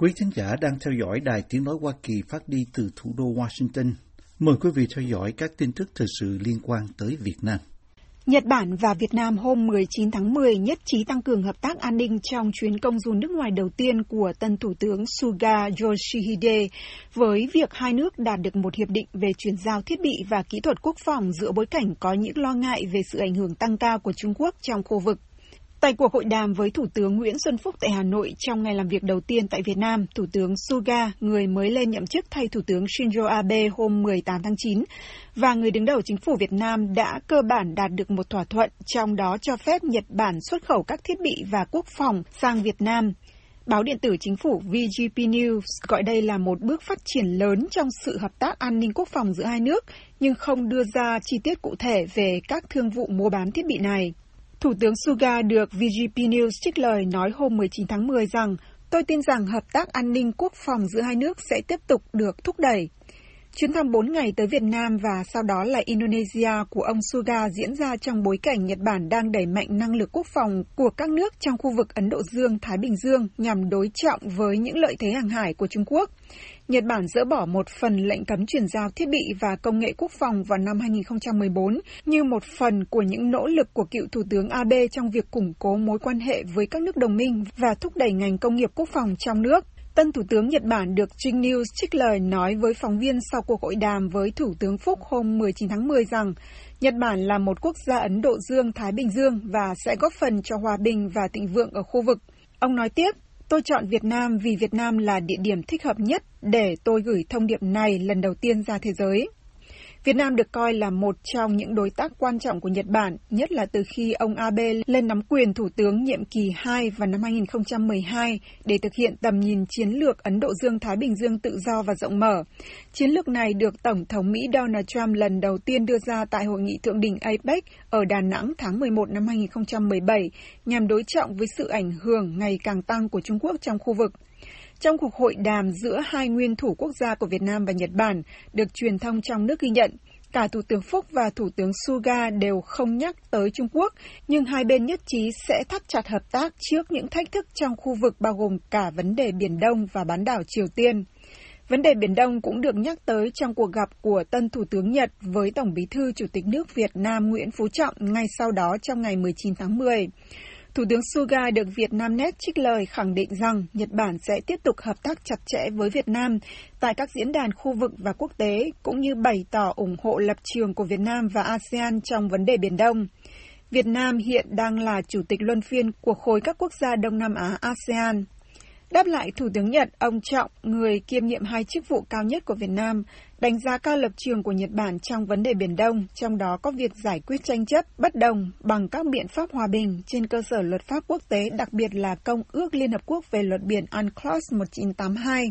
Quý thính giả đang theo dõi Đài Tiếng Nói Hoa Kỳ phát đi từ thủ đô Washington. Mời quý vị theo dõi các tin tức thời sự liên quan tới Việt Nam. Nhật Bản và Việt Nam hôm 19 tháng 10 nhất trí tăng cường hợp tác an ninh trong chuyến công du nước ngoài đầu tiên của tân Thủ tướng Suga Yoshihide, với việc hai nước đạt được một hiệp định về chuyển giao thiết bị và kỹ thuật quốc phòng giữa bối cảnh có những lo ngại về sự ảnh hưởng tăng cao của Trung Quốc trong khu vực. Tại cuộc hội đàm với Thủ tướng Nguyễn Xuân Phúc tại Hà Nội trong ngày làm việc đầu tiên tại Việt Nam, Thủ tướng Suga, người mới lên nhậm chức thay Thủ tướng Shinzo Abe hôm 18 tháng 9, và người đứng đầu chính phủ Việt Nam đã cơ bản đạt được một thỏa thuận, trong đó cho phép Nhật Bản xuất khẩu các thiết bị và quốc phòng sang Việt Nam. Báo điện tử chính phủ VGP News gọi đây là một bước phát triển lớn trong sự hợp tác an ninh quốc phòng giữa hai nước, nhưng không đưa ra chi tiết cụ thể về các thương vụ mua bán thiết bị này. Thủ tướng Suga được VGP News trích lời nói hôm 19 tháng 10 rằng, tôi tin rằng hợp tác an ninh quốc phòng giữa hai nước sẽ tiếp tục được thúc đẩy. Chuyến thăm 4 ngày tới Việt Nam và sau đó là Indonesia của ông Suga diễn ra trong bối cảnh Nhật Bản đang đẩy mạnh năng lực quốc phòng của các nước trong khu vực Ấn Độ Dương-Thái Bình Dương nhằm đối trọng với những lợi thế hàng hải của Trung Quốc. Nhật Bản dỡ bỏ một phần lệnh cấm chuyển giao thiết bị và công nghệ quốc phòng vào năm 2014 như một phần của những nỗ lực của cựu Thủ tướng Abe trong việc củng cố mối quan hệ với các nước đồng minh và thúc đẩy ngành công nghiệp quốc phòng trong nước. Tân Thủ tướng Nhật Bản được Trinh News trích lời nói với phóng viên sau cuộc hội đàm với Thủ tướng Phúc hôm 19 tháng 10 rằng Nhật Bản là một quốc gia Ấn Độ Dương-Thái Bình Dương và sẽ góp phần cho hòa bình và thịnh vượng ở khu vực. Ông nói tiếp, tôi chọn Việt Nam vì Việt Nam là địa điểm thích hợp nhất để tôi gửi thông điệp này lần đầu tiên ra thế giới. Việt Nam được coi là một trong những đối tác quan trọng của Nhật Bản, nhất là từ khi ông Abe lên nắm quyền Thủ tướng nhiệm kỳ 2 vào năm 2012 để thực hiện tầm nhìn chiến lược Ấn Độ Dương-Thái Bình Dương tự do và rộng mở. Chiến lược này được Tổng thống Mỹ Donald Trump lần đầu tiên đưa ra tại Hội nghị Thượng đỉnh APEC ở Đà Nẵng tháng 11 năm 2017 nhằm đối trọng với sự ảnh hưởng ngày càng tăng của Trung Quốc trong khu vực. Trong cuộc hội đàm giữa hai nguyên thủ quốc gia của Việt Nam và Nhật Bản, được truyền thông trong nước ghi nhận, cả Thủ tướng Phúc và Thủ tướng Suga đều không nhắc tới Trung Quốc, nhưng hai bên nhất trí sẽ thắt chặt hợp tác trước những thách thức trong khu vực bao gồm cả vấn đề Biển Đông và bán đảo Triều Tiên. Vấn đề Biển Đông cũng được nhắc tới trong cuộc gặp của tân Thủ tướng Nhật với Tổng Bí thư Chủ tịch nước Việt Nam Nguyễn Phú Trọng ngay sau đó trong ngày 19 tháng 10. Thủ tướng Suga được Vietnamnet trích lời khẳng định rằng Nhật Bản sẽ tiếp tục hợp tác chặt chẽ với Việt Nam tại các diễn đàn khu vực và quốc tế, cũng như bày tỏ ủng hộ lập trường của Việt Nam và ASEAN trong vấn đề Biển Đông. Việt Nam hiện đang là chủ tịch luân phiên của khối các quốc gia Đông Nam Á ASEAN. Đáp lại Thủ tướng Nhật, ông Trọng, người kiêm nhiệm hai chức vụ cao nhất của Việt Nam, đánh giá cao lập trường của Nhật Bản trong vấn đề Biển Đông, trong đó có việc giải quyết tranh chấp, bất đồng bằng các biện pháp hòa bình trên cơ sở luật pháp quốc tế, đặc biệt là Công ước Liên Hợp Quốc về luật biển UNCLOS 1982.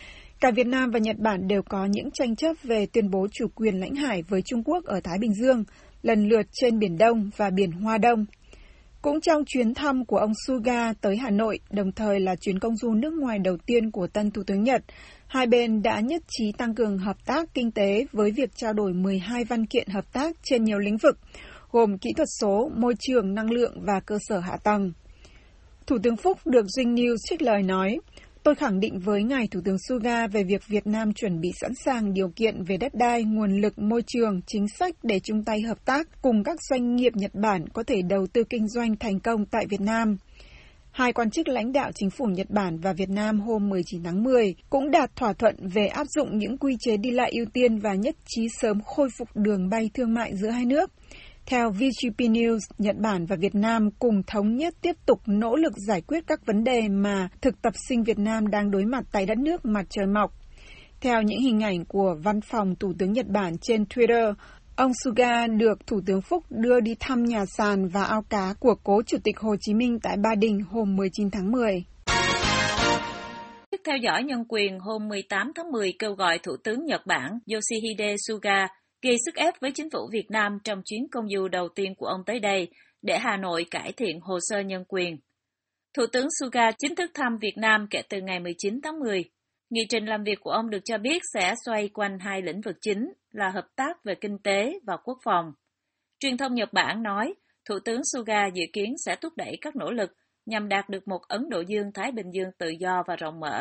Cả Việt Nam và Nhật Bản đều có những tranh chấp về tuyên bố chủ quyền lãnh hải với Trung Quốc ở Thái Bình Dương, lần lượt trên Biển Đông và Biển Hoa Đông. Cũng trong chuyến thăm của ông Suga tới Hà Nội, đồng thời là chuyến công du nước ngoài đầu tiên của tân Thủ tướng Nhật, hai bên đã nhất trí tăng cường hợp tác kinh tế với việc trao đổi 12 văn kiện hợp tác trên nhiều lĩnh vực, gồm kỹ thuật số, môi trường, năng lượng và cơ sở hạ tầng. Thủ tướng Phúc được Dinh News trích lời nói, tôi khẳng định với ngài Thủ tướng Suga về việc Việt Nam chuẩn bị sẵn sàng điều kiện về đất đai, nguồn lực, môi trường, chính sách để chung tay hợp tác cùng các doanh nghiệp Nhật Bản có thể đầu tư kinh doanh thành công tại Việt Nam. Hai quan chức lãnh đạo chính phủ Nhật Bản và Việt Nam hôm 19 tháng 10 cũng đạt thỏa thuận về áp dụng những quy chế đi lại ưu tiên và nhất trí sớm khôi phục đường bay thương mại giữa hai nước. Theo VGP News, Nhật Bản và Việt Nam cùng thống nhất tiếp tục nỗ lực giải quyết các vấn đề mà thực tập sinh Việt Nam đang đối mặt tại đất nước mặt trời mọc. Theo những hình ảnh của văn phòng Thủ tướng Nhật Bản trên Twitter, ông Suga được Thủ tướng Phúc đưa đi thăm nhà sàn và ao cá của cố Chủ tịch Hồ Chí Minh tại Ba Đình hôm 19 tháng 10. Theo dõi nhân quyền hôm 18 tháng 10 kêu gọi Thủ tướng Nhật Bản Yoshihide Suga gây sức ép với chính phủ Việt Nam trong chuyến công du đầu tiên của ông tới đây để Hà Nội cải thiện hồ sơ nhân quyền. Thủ tướng Suga chính thức thăm Việt Nam kể từ ngày 19 tháng 10. Nghị trình làm việc của ông được cho biết sẽ xoay quanh hai lĩnh vực chính là hợp tác về kinh tế và quốc phòng. Truyền thông Nhật Bản nói, Thủ tướng Suga dự kiến sẽ thúc đẩy các nỗ lực nhằm đạt được một Ấn Độ Dương-Thái Bình Dương tự do và rộng mở,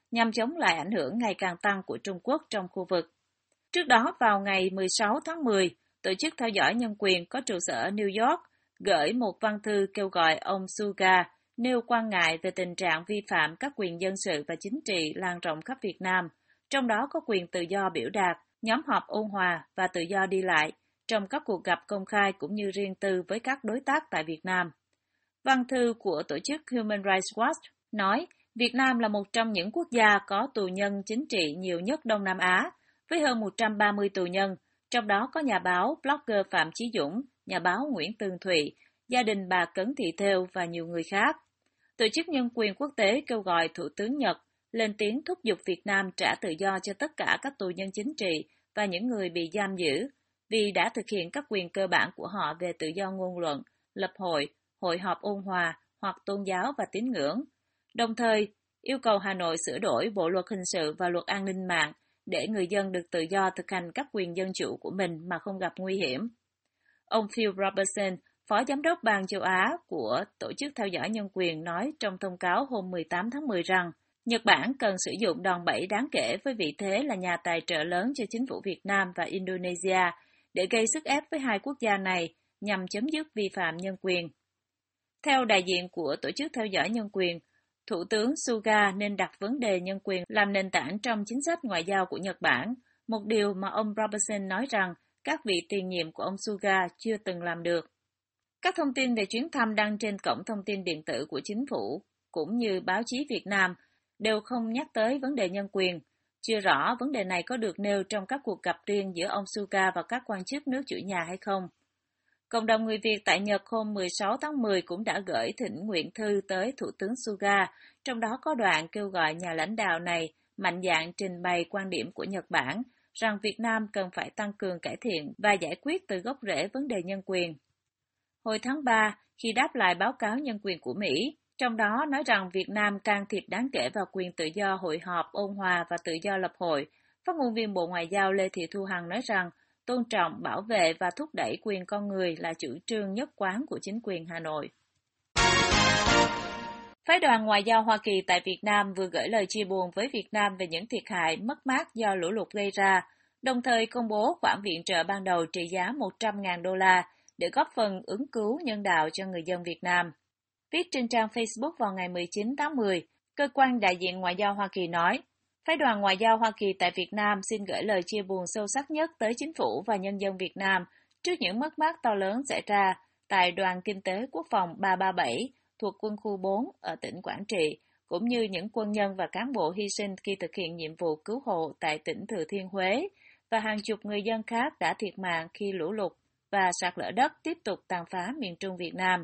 nhằm chống lại ảnh hưởng ngày càng tăng của Trung Quốc trong khu vực. Trước đó, vào ngày 16 tháng 10, Tổ chức Theo dõi Nhân quyền có trụ sở ở New York gửi một văn thư kêu gọi ông Suga nêu quan ngại về tình trạng vi phạm các quyền dân sự và chính trị lan rộng khắp Việt Nam, trong đó có quyền tự do biểu đạt, nhóm họp ôn hòa và tự do đi lại trong các cuộc gặp công khai cũng như riêng tư với các đối tác tại Việt Nam. Văn thư của tổ chức Human Rights Watch nói Việt Nam là một trong những quốc gia có tù nhân chính trị nhiều nhất Đông Nam Á, với hơn 130 tù nhân, trong đó có nhà báo, blogger Phạm Chí Dũng, nhà báo Nguyễn Tường Thụy, gia đình bà Cấn Thị Thêu và nhiều người khác. Tổ chức Nhân quyền Quốc tế kêu gọi Thủ tướng Nhật lên tiếng thúc giục Việt Nam trả tự do cho tất cả các tù nhân chính trị và những người bị giam giữ, vì đã thực hiện các quyền cơ bản của họ về tự do ngôn luận, lập hội, hội họp ôn hòa hoặc tôn giáo và tín ngưỡng. Đồng thời, yêu cầu Hà Nội sửa đổi Bộ luật hình sự và luật an ninh mạng để người dân được tự do thực hành các quyền dân chủ của mình mà không gặp nguy hiểm. Ông Phil Robertson, Phó Giám đốc Ban châu Á của Tổ chức Theo dõi Nhân quyền nói trong thông cáo hôm 18 tháng 10 rằng Nhật Bản cần sử dụng đòn bẩy đáng kể với vị thế là nhà tài trợ lớn cho chính phủ Việt Nam và Indonesia để gây sức ép với hai quốc gia này nhằm chấm dứt vi phạm nhân quyền. Theo đại diện của Tổ chức Theo dõi Nhân quyền, Thủ tướng Suga nên đặt vấn đề nhân quyền làm nền tảng trong chính sách ngoại giao của Nhật Bản, một điều mà ông Robertson nói rằng các vị tiền nhiệm của ông Suga chưa từng làm được. Các thông tin về chuyến thăm đăng trên cổng thông tin điện tử của chính phủ, cũng như báo chí Việt Nam, đều không nhắc tới vấn đề nhân quyền. Chưa rõ vấn đề này có được nêu trong các cuộc gặp riêng giữa ông Suga và các quan chức nước chủ nhà hay không. Cộng đồng người Việt tại Nhật hôm 16 tháng 10 cũng đã gửi thỉnh nguyện thư tới Thủ tướng Suga, trong đó có đoạn kêu gọi nhà lãnh đạo này mạnh dạn trình bày quan điểm của Nhật Bản rằng Việt Nam cần phải tăng cường cải thiện và giải quyết từ gốc rễ vấn đề nhân quyền. Hồi tháng 3, khi đáp lại báo cáo nhân quyền của Mỹ, trong đó nói rằng Việt Nam can thiệp đáng kể vào quyền tự do hội họp, ôn hòa và tự do lập hội, phát ngôn viên Bộ Ngoại giao Lê Thị Thu Hằng nói rằng tôn trọng, bảo vệ và thúc đẩy quyền con người là chủ trương nhất quán của chính quyền Hà Nội. Phái đoàn Ngoại giao Hoa Kỳ tại Việt Nam vừa gửi lời chia buồn với Việt Nam về những thiệt hại, mất mát do lũ lụt gây ra, đồng thời công bố khoản viện trợ ban đầu trị giá 100.000 đô la để góp phần ứng cứu nhân đạo cho người dân Việt Nam. Viết trên trang Facebook vào ngày 19 tháng 10, cơ quan đại diện Ngoại giao Hoa Kỳ nói, Phái đoàn Ngoại giao Hoa Kỳ tại Việt Nam xin gửi lời chia buồn sâu sắc nhất tới chính phủ và nhân dân Việt Nam trước những mất mát to lớn xảy ra tại Đoàn Kinh tế Quốc phòng 337 thuộc Quân khu 4 ở tỉnh Quảng Trị, cũng như những quân nhân và cán bộ hy sinh khi thực hiện nhiệm vụ cứu hộ tại tỉnh Thừa Thiên Huế, và hàng chục người dân khác đã thiệt mạng khi lũ lụt và sạt lở đất tiếp tục tàn phá miền Trung Việt Nam.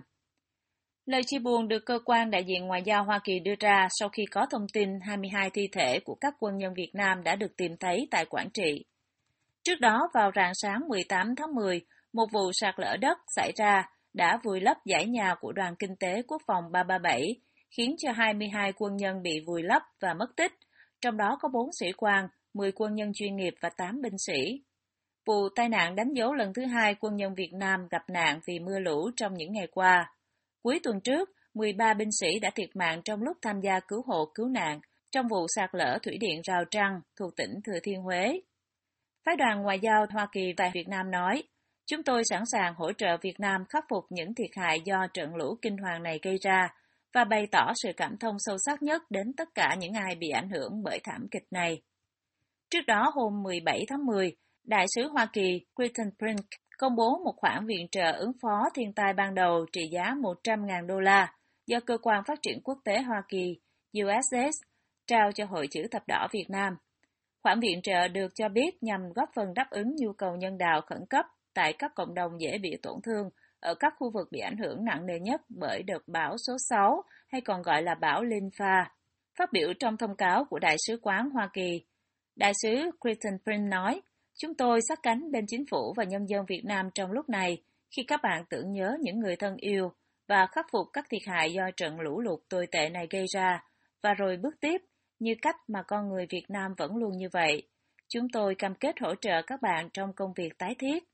Lời chia buồn được cơ quan đại diện Ngoại giao Hoa Kỳ đưa ra sau khi có thông tin 22 thi thể của các quân nhân Việt Nam đã được tìm thấy tại Quảng Trị. Trước đó, vào rạng sáng 18 tháng 10, một vụ sạt lở đất xảy ra đã vùi lấp dãy nhà của Đoàn Kinh tế Quốc phòng 337, khiến cho 22 quân nhân bị vùi lấp và mất tích, trong đó có 4 sĩ quan, 10 quân nhân chuyên nghiệp và 8 binh sĩ. Vụ tai nạn đánh dấu lần thứ hai quân nhân Việt Nam gặp nạn vì mưa lũ trong những ngày qua. Cuối tuần trước, 13 binh sĩ đã thiệt mạng trong lúc tham gia cứu hộ cứu nạn trong vụ sạt lở thủy điện Rào Trăng thuộc tỉnh Thừa Thiên Huế. Phái đoàn Ngoại giao Hoa Kỳ tại Việt Nam nói, chúng tôi sẵn sàng hỗ trợ Việt Nam khắc phục những thiệt hại do trận lũ kinh hoàng này gây ra và bày tỏ sự cảm thông sâu sắc nhất đến tất cả những ai bị ảnh hưởng bởi thảm kịch này. Trước đó, hôm 17 tháng 10, Đại sứ Hoa Kỳ Creighton Brink công bố một khoản viện trợ ứng phó thiên tai ban đầu trị giá 100.000 đô la do Cơ quan Phát triển Quốc tế Hoa Kỳ USAID trao cho Hội Chữ Thập Đỏ Việt Nam. Khoản viện trợ được cho biết nhằm góp phần đáp ứng nhu cầu nhân đạo khẩn cấp tại các cộng đồng dễ bị tổn thương ở các khu vực bị ảnh hưởng nặng nề nhất bởi đợt bão số 6 hay còn gọi là bão Linfa. Phát biểu trong thông cáo của Đại sứ quán Hoa Kỳ, Đại sứ Creighton Brink nói, chúng tôi sát cánh bên chính phủ và nhân dân Việt Nam trong lúc này khi các bạn tưởng nhớ những người thân yêu và khắc phục các thiệt hại do trận lũ lụt tồi tệ này gây ra, và rồi bước tiếp như cách mà con người Việt Nam vẫn luôn như vậy. Chúng tôi cam kết hỗ trợ các bạn trong công việc tái thiết.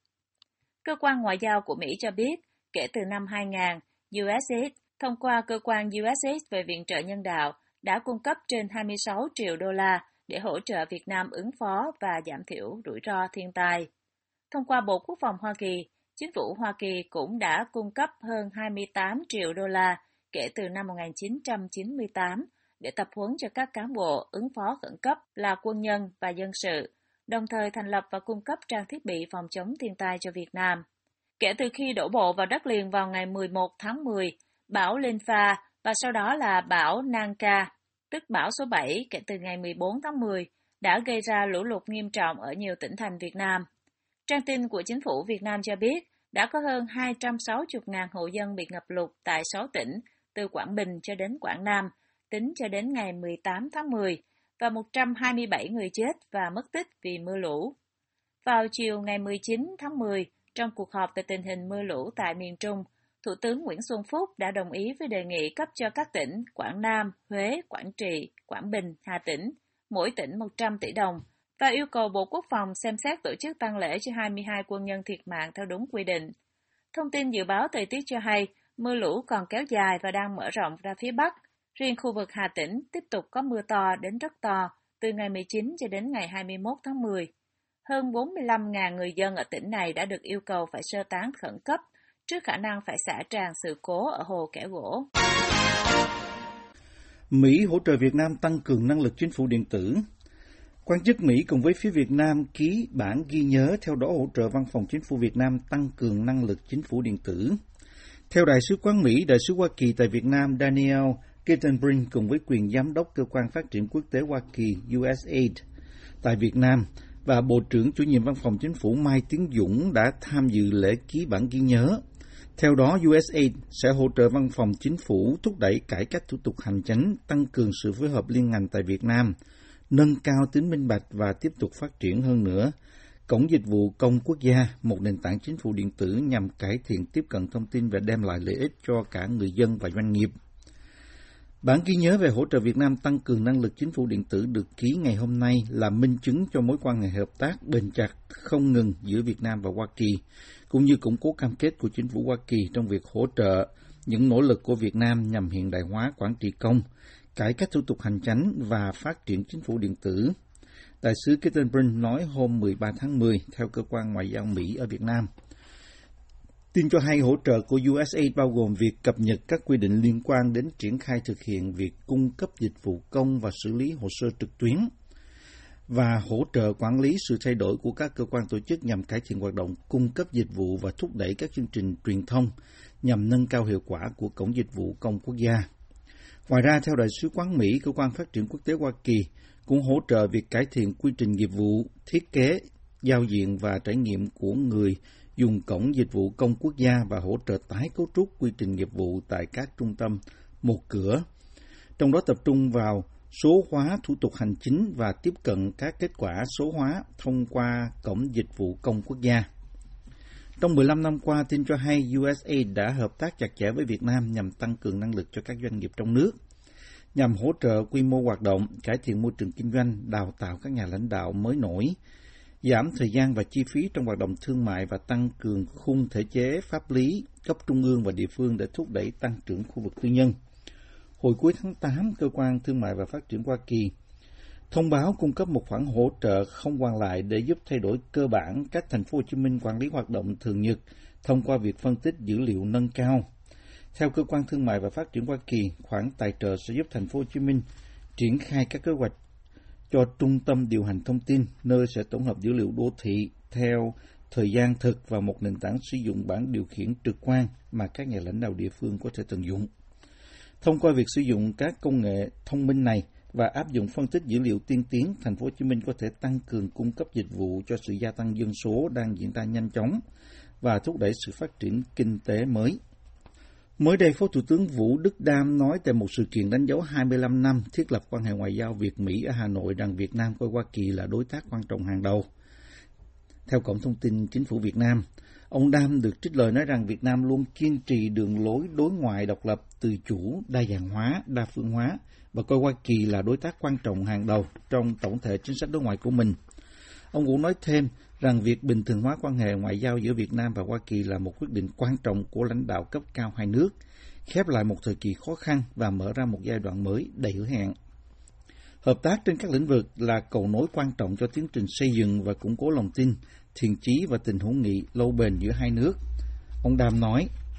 Cơ quan Ngoại giao của Mỹ cho biết, kể từ năm 2000, USAID thông qua cơ quan USAID về viện trợ nhân đạo đã cung cấp trên 26 triệu đô la để hỗ trợ Việt Nam ứng phó và giảm thiểu rủi ro thiên tai. Thông qua Bộ Quốc phòng Hoa Kỳ, Chính phủ Hoa Kỳ cũng đã cung cấp hơn 28 triệu đô la kể từ năm 1998 để tập huấn cho các cán bộ ứng phó khẩn cấp là quân nhân và dân sự, đồng thời thành lập và cung cấp trang thiết bị phòng chống thiên tai cho Việt Nam. Kể từ khi đổ bộ vào đất liền vào ngày 11 tháng 10, bão Linfa và sau đó là bão Nanka, tức bão số 7 kể từ ngày 14 tháng 10, đã gây ra lũ lụt nghiêm trọng ở nhiều tỉnh thành Việt Nam. Trang tin của Chính phủ Việt Nam cho biết đã có hơn 260.000 hộ dân bị ngập lụt tại 6 tỉnh, từ Quảng Bình cho đến Quảng Nam, tính cho đến ngày 18 tháng 10, và 127 người chết và mất tích vì mưa lũ. Vào chiều ngày 19 tháng 10, trong cuộc họp về tình hình mưa lũ tại miền Trung, Thủ tướng Nguyễn Xuân Phúc đã đồng ý với đề nghị cấp cho các tỉnh Quảng Nam, Huế, Quảng Trị, Quảng Bình, Hà Tĩnh, mỗi tỉnh 100 tỷ đồng, và yêu cầu Bộ Quốc phòng xem xét tổ chức tang lễ cho 22 quân nhân thiệt mạng theo đúng quy định. Thông tin dự báo thời tiết cho hay, mưa lũ còn kéo dài và đang mở rộng ra phía Bắc. Riêng khu vực Hà Tĩnh tiếp tục có mưa to đến rất to từ ngày 19 cho đến ngày 21 tháng 10. Hơn 45.000 người dân ở tỉnh này đã được yêu cầu phải sơ tán khẩn cấp trước khả năng phải xả tràn sự cố ở hồ Kẻ Gỗ. Mỹ hỗ trợ Việt Nam tăng cường năng lực chính phủ điện tử. Quan chức Mỹ cùng với phía Việt Nam ký bản ghi nhớ, theo đó hỗ trợ Văn phòng Chính phủ Việt Nam tăng cường năng lực chính phủ điện tử. Theo Đại sứ quán Mỹ, Đại sứ Hoa Kỳ tại Việt Nam Daniel Kittenbrink cùng với quyền giám đốc Cơ quan Phát triển Quốc tế Hoa Kỳ USAID tại Việt Nam và Bộ trưởng chủ nhiệm Văn phòng Chính phủ Mai Tiến Dũng đã tham dự lễ ký bản ghi nhớ. Theo đó, USAID sẽ hỗ trợ Văn phòng Chính phủ thúc đẩy cải cách thủ tục hành chính, tăng cường sự phối hợp liên ngành tại Việt Nam, nâng cao tính minh bạch và tiếp tục phát triển hơn nữa Cổng Dịch vụ Công Quốc gia, một nền tảng chính phủ điện tử nhằm cải thiện tiếp cận thông tin và đem lại lợi ích cho cả người dân và doanh nghiệp. Bản ghi nhớ về hỗ trợ Việt Nam tăng cường năng lực chính phủ điện tử được ký ngày hôm nay là minh chứng cho mối quan hệ hợp tác bền chặt không ngừng giữa Việt Nam và Hoa Kỳ, cũng như củng cố cam kết của chính phủ Hoa Kỳ trong việc hỗ trợ những nỗ lực của Việt Nam nhằm hiện đại hóa quản trị công, cải cách thủ tục hành chính và phát triển chính phủ điện tử. Đại sứ Kittenbrink nói hôm 13 tháng 10 theo Cơ quan Ngoại giao Mỹ ở Việt Nam. Tin cho hay hỗ trợ của USAID bao gồm việc cập nhật các quy định liên quan đến triển khai thực hiện việc cung cấp dịch vụ công và xử lý hồ sơ trực tuyến, và hỗ trợ quản lý sự thay đổi của các cơ quan tổ chức nhằm cải thiện hoạt động cung cấp dịch vụ và thúc đẩy các chương trình truyền thông nhằm nâng cao hiệu quả của Cổng Dịch vụ Công Quốc gia. Ngoài ra, theo Đại sứ quán Mỹ, Cơ quan Phát triển Quốc tế Hoa Kỳ cũng hỗ trợ việc cải thiện quy trình nghiệp vụ, thiết kế, giao diện và trải nghiệm của người dùng Cổng Dịch vụ Công Quốc gia và hỗ trợ tái cấu trúc quy trình nghiệp vụ tại các trung tâm một cửa, trong đó tập trung vào số hóa thủ tục hành chính và tiếp cận các kết quả số hóa thông qua Cổng Dịch vụ Công Quốc gia. Trong 15 năm qua, tin cho hay USAID đã hợp tác chặt chẽ với Việt Nam nhằm tăng cường năng lực cho các doanh nghiệp trong nước, nhằm hỗ trợ quy mô hoạt động, cải thiện môi trường kinh doanh, đào tạo các nhà lãnh đạo mới nổi, giảm thời gian và chi phí trong hoạt động thương mại và tăng cường khung thể chế pháp lý cấp trung ương và địa phương để thúc đẩy tăng trưởng khu vực tư nhân. Hồi cuối tháng 8, Cơ quan Thương mại và Phát triển Hoa Kỳ thông báo cung cấp một khoản hỗ trợ không hoàn lại để giúp thay đổi cơ bản cách thành phố Hồ Chí Minh quản lý hoạt động thường nhật thông qua việc phân tích dữ liệu nâng cao. Theo Cơ quan Thương mại và Phát triển Hoa Kỳ, khoản tài trợ sẽ giúp thành phố Hồ Chí Minh triển khai các kế hoạch cho trung tâm điều hành thông tin, nơi sẽ tổng hợp dữ liệu đô thị theo thời gian thực và một nền tảng sử dụng bảng điều khiển trực quan mà các nhà lãnh đạo địa phương có thể tận dụng. Thông qua việc sử dụng các công nghệ thông minh này và áp dụng phân tích dữ liệu tiên tiến, thành phố Hồ Chí Minh có thể tăng cường cung cấp dịch vụ cho sự gia tăng dân số đang diễn ra nhanh chóng và thúc đẩy sự phát triển kinh tế mới. Mới đây, Phó Thủ tướng Vũ Đức Đam nói tại một sự kiện đánh dấu 25 năm thiết lập quan hệ ngoại giao Việt-Mỹ ở Hà Nội rằng Việt Nam coi Hoa Kỳ là đối tác quan trọng hàng đầu. Theo Cổng Thông tin Chính phủ Việt Nam, ông Đam được trích lời nói rằng Việt Nam luôn kiên trì đường lối đối ngoại độc lập, tự chủ, đa dạng hóa, đa phương hóa và coi Hoa Kỳ là đối tác quan trọng hàng đầu trong tổng thể chính sách đối ngoại của mình. Ông cũng nói thêm rằng việc bình thường hóa quan hệ ngoại giao giữa Việt Nam và Hoa Kỳ là một quyết định quan trọng của lãnh đạo cấp cao hai nước, khép lại một thời kỳ khó khăn và mở ra một giai đoạn mới đầy hứa hẹn. Hợp tác trên các lĩnh vực là cầu nối quan trọng cho tiến trình xây dựng và củng cố lòng tin, thiện chí và tình hữu nghị lâu bền giữa hai nước. Ông Đam nói,